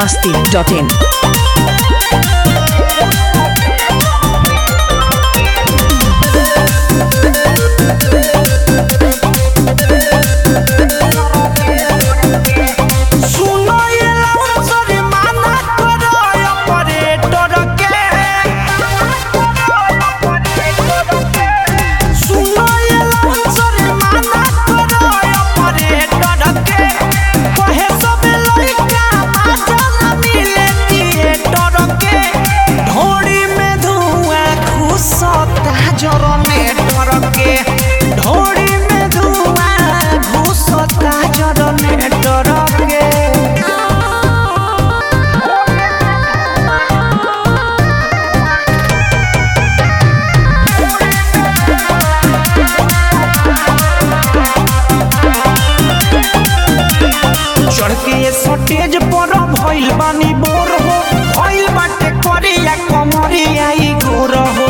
biharmasti.in सटेज पर भइल बानी बोर हो भइल बाटे करिया कमरिया ई गोर हो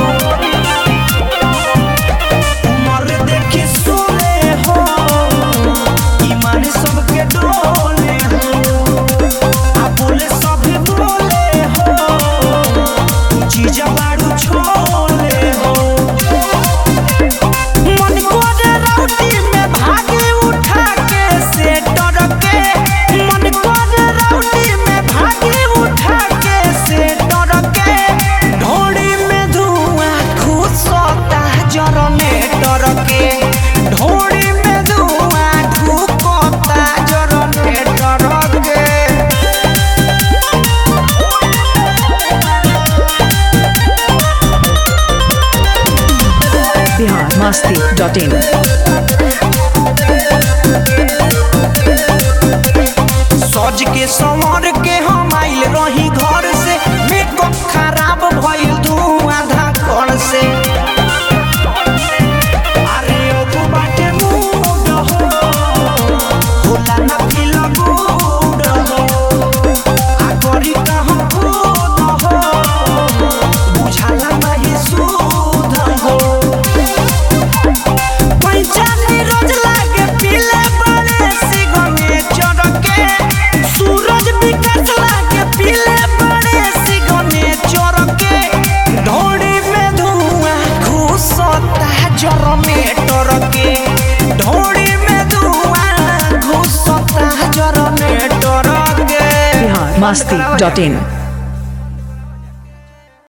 उमर देखी सोले हो ईमान सबके डोले हो आ बोले सब बोले हो चीज बाड़ू छोले हो मन कोरे राउटी में भागे उठा के से डर के मन कोरे राउटी में भागे उठा के से डर के ढोड़ी में धुआं घुसता जरने डर के ढोड़ी में धुआं घुसता जरने डर के biharmasti.in सज के संवर के हम आइल रही घर से मेकअप खराब भइल धुआं धाकड़ से अरे ओ बाटे मूड हो होला ना फील गुड हो आ करी कहां खुद हो बुझाला नहीं सूद हो पंचानी रोज लागे पीले बड़े सिगमे चढ़के सूरज विकास लागे पीले बड़े सिगमे चढ़के ढोड़ी में धुआं घुसता जर में टरके ढोड़ी में धुआं घुसता जर में टरके biharmasti.in